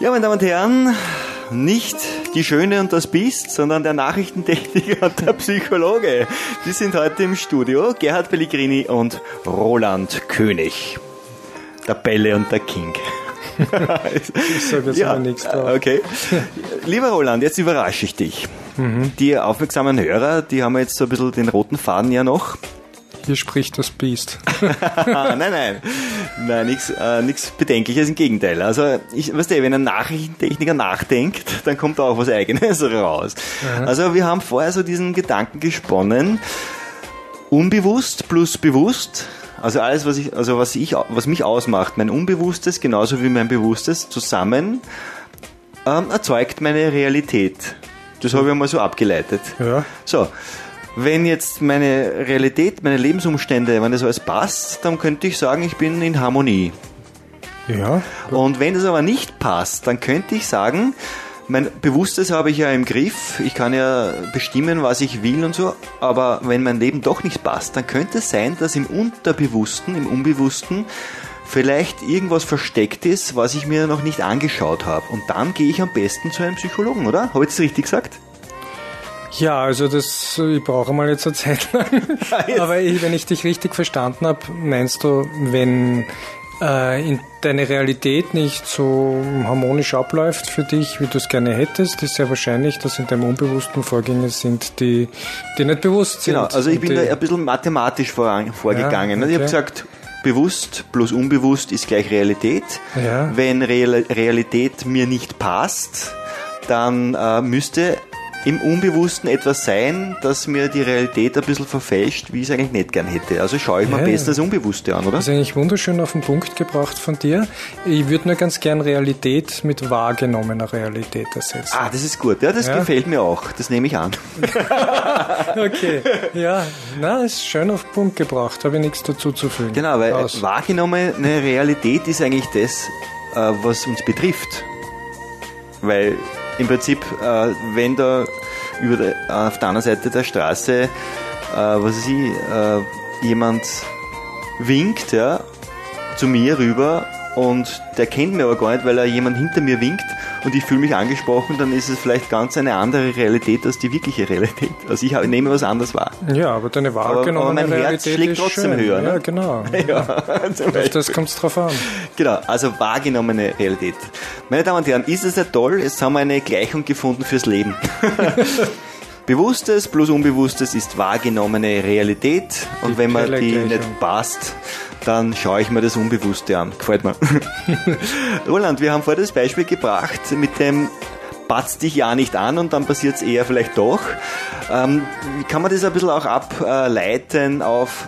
Ja, meine Damen und Herren, nicht die Schöne und das Biest, sondern der Nachrichtentechniker und der Psychologe. Die sind heute im Studio, Gerhard Pellegrini und Roland König. Der Bälle und der King. Ich sage jetzt aber nichts drauf. Okay. Lieber Roland, jetzt überrasche ich dich. Die aufmerksamen Hörer, die haben jetzt so ein bisschen den roten Faden ja noch. Hier spricht das Biest. Nein, nichts Bedenkliches, im Gegenteil. Also, weißt du, wenn ein Nachrichtentechniker nachdenkt, dann kommt da auch was Eigenes raus. Aha. Also, wir haben vorher so diesen Gedanken gesponnen, unbewusst plus bewusst, also alles, was mich ausmacht, mein Unbewusstes genauso wie mein Bewusstes zusammen, erzeugt meine Realität. Das habe ich mal so abgeleitet. Ja. So. Wenn jetzt meine Realität, meine Lebensumstände, wenn das alles passt, dann könnte ich sagen, ich bin in Harmonie. Ja. Und wenn das aber nicht passt, dann könnte ich sagen, mein Bewusstes habe ich ja im Griff, ich kann ja bestimmen, was ich will und so, aber wenn mein Leben doch nicht passt, dann könnte es sein, dass im Unterbewussten, im Unbewussten vielleicht irgendwas versteckt ist, was ich mir noch nicht angeschaut habe. Und dann gehe ich am besten zu einem Psychologen, oder? Habe ich das richtig gesagt? Ja, also ich brauche mal jetzt eine Zeit lang. Aber wenn ich dich richtig verstanden habe, meinst du, wenn deine Realität nicht so harmonisch abläuft für dich, wie du es gerne hättest, ist sehr wahrscheinlich, dass in deinem Unbewussten Vorgänge sind, die nicht bewusst sind. Genau, also ich bin da ein bisschen mathematisch vorgegangen. Ja, okay. Ich habe gesagt, bewusst plus unbewusst ist gleich Realität. Ja. Wenn Realität mir nicht passt, dann müsste im Unbewussten etwas sein, das mir die Realität ein bisschen verfälscht, wie ich es eigentlich nicht gern hätte. Also schaue ich mir am besten das Unbewusste an, oder? Das ist eigentlich wunderschön auf den Punkt gebracht von dir. Ich würde nur ganz gern Realität mit wahrgenommener Realität ersetzen. Ah, das ist gut. Ja, das gefällt mir auch. Das nehme ich an. Okay. Ja, ist schön auf den Punkt gebracht. Habe ich nichts dazu zu fügen. Genau, weil wahrgenommene Realität ist eigentlich das, was uns betrifft. Weil im Prinzip, wenn da auf der anderen Seite der Straße, jemand winkt, ja, zu mir rüber und der kennt mich aber gar nicht, weil er jemand hinter mir winkt und ich fühle mich angesprochen, dann ist es vielleicht ganz eine andere Realität als die wirkliche Realität. Also ich nehme was anderes wahr. Ja, aber deine wahrgenommene aber mein Realität Herz schlägt trotzdem höher. Ne? Ja, genau. Ja. Das kommt es drauf an. Genau, also wahrgenommene Realität. Meine Damen und Herren, ist es ja toll, jetzt haben wir eine Gleichung gefunden fürs Leben. Bewusstes plus Unbewusstes ist wahrgenommene Realität und wenn mir die nicht passt, dann schaue ich mir das Unbewusste an. Gefällt mir. Roland, wir haben vorher das Beispiel gebracht mit dem patzt dich ja nicht an und dann passiert es eher vielleicht doch. Kann man das ein bisschen auch ableiten auf,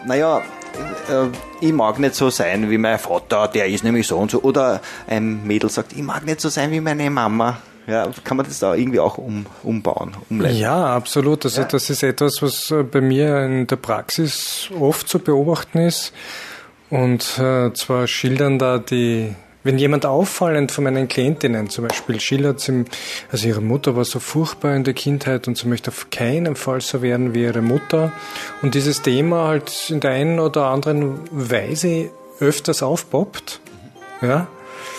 ich mag nicht so sein wie mein Vater, der ist nämlich so und so. Oder ein Mädel sagt, ich mag nicht so sein wie meine Mama. Ja, kann man das da irgendwie auch umbauen, umleiten? Ja, absolut. Also das ist etwas, was bei mir in der Praxis oft zu beobachten ist. Und zwar schildern da wenn jemand auffallend von meinen Klientinnen zum Beispiel schildert, also ihre Mutter war so furchtbar in der Kindheit und sie möchte auf keinen Fall so werden wie ihre Mutter. Und dieses Thema halt in der einen oder anderen Weise öfters aufpoppt, ja,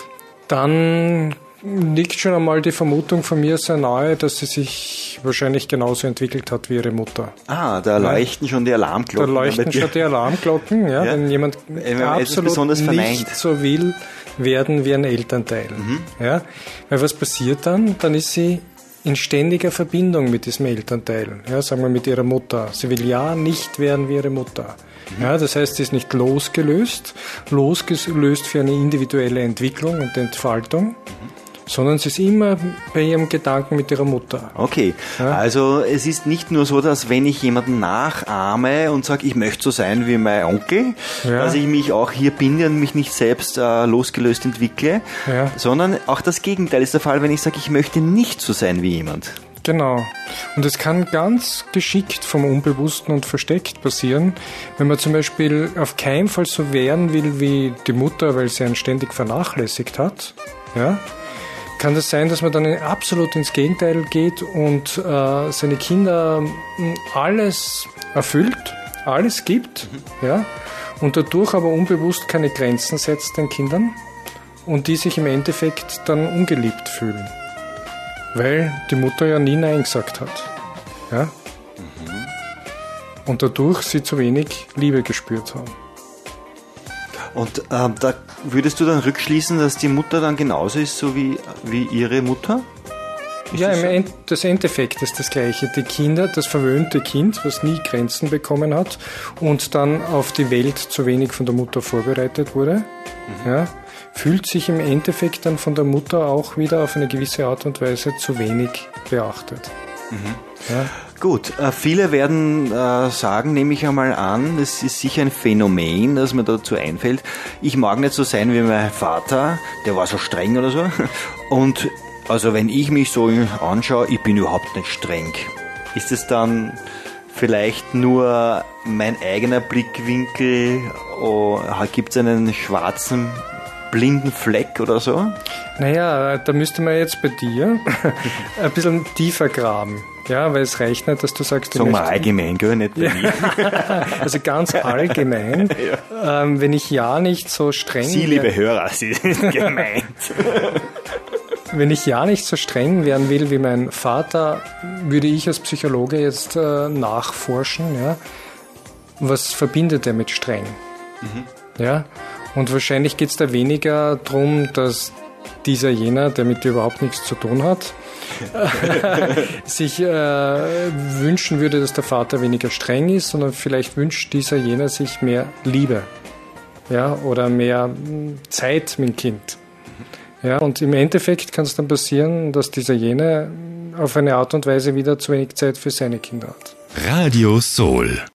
dann liegt schon einmal die Vermutung von mir sehr nahe, dass sie sich wahrscheinlich genauso entwickelt hat wie ihre Mutter. Ah, da leuchten schon die Alarmglocken. Da leuchten schon die Alarmglocken, ja, wenn jemand absolut nicht so will werden wie ein Elternteil. Ja, weil was passiert dann? Dann ist sie in ständiger Verbindung mit diesem Elternteil, ja, sagen wir mit ihrer Mutter. Sie will ja nicht werden wie ihre Mutter. Ja, das heißt, sie ist nicht losgelöst für eine individuelle Entwicklung und Entfaltung, sondern sie ist immer bei ihrem Gedanken mit ihrer Mutter. Okay, ja? Also es ist nicht nur so, dass wenn ich jemanden nachahme und sage, ich möchte so sein wie mein Onkel, dass ich mich auch hier binde und mich nicht selbst losgelöst entwickle, sondern auch das Gegenteil ist der Fall, wenn ich sage, ich möchte nicht so sein wie jemand. Genau. Und es kann ganz geschickt vom Unbewussten und versteckt passieren, wenn man zum Beispiel auf keinen Fall so werden will wie die Mutter, weil sie einen ständig vernachlässigt hat, ja, kann das sein, dass man dann absolut ins Gegenteil geht und seine Kinder alles erfüllt, alles gibt, ja, und dadurch aber unbewusst keine Grenzen setzt den Kindern und die sich im Endeffekt dann ungeliebt fühlen, weil die Mutter ja nie Nein gesagt hat. Ja? Und dadurch sie zu wenig Liebe gespürt haben. Und da würdest du dann rückschließen, dass die Mutter dann genauso ist, so wie ihre Mutter? Ja, das Endeffekt ist das Gleiche. Die Kinder, das verwöhnte Kind, was nie Grenzen bekommen hat und dann auf die Welt zu wenig von der Mutter vorbereitet wurde, ja, fühlt sich im Endeffekt dann von der Mutter auch wieder auf eine gewisse Art und Weise zu wenig beachtet. Ja. Gut, viele werden sagen, nehme ich einmal an, es ist sicher ein Phänomen, das mir dazu einfällt, ich mag nicht so sein wie mein Vater, der war so streng oder so. Und also wenn ich mich so anschaue, ich bin überhaupt nicht streng. Ist es dann vielleicht nur mein eigener Blickwinkel? Gibt es einen schwarzen blinden Fleck oder so? Naja, da müsste man jetzt bei dir ein bisschen tiefer graben. Ja, weil es reicht nicht, dass du sagst... Sagen wir allgemein, gell? Nicht bei mir. Also ganz allgemein, ja. Wenn ich ja nicht so streng... Sie, liebe Hörer, Sie sind gemeint. Wenn ich ja nicht so streng werden will wie mein Vater, würde ich als Psychologe jetzt nachforschen, ja, was verbindet er mit streng? Ja, und wahrscheinlich geht es da weniger darum, dass jener, der mit dir überhaupt nichts zu tun hat, sich wünschen würde, dass der Vater weniger streng ist, sondern vielleicht wünscht jener sich mehr Liebe, ja, oder mehr Zeit mit dem Kind. Ja, und im Endeffekt kann es dann passieren, dass jene auf eine Art und Weise wieder zu wenig Zeit für seine Kinder hat. Radio Soul.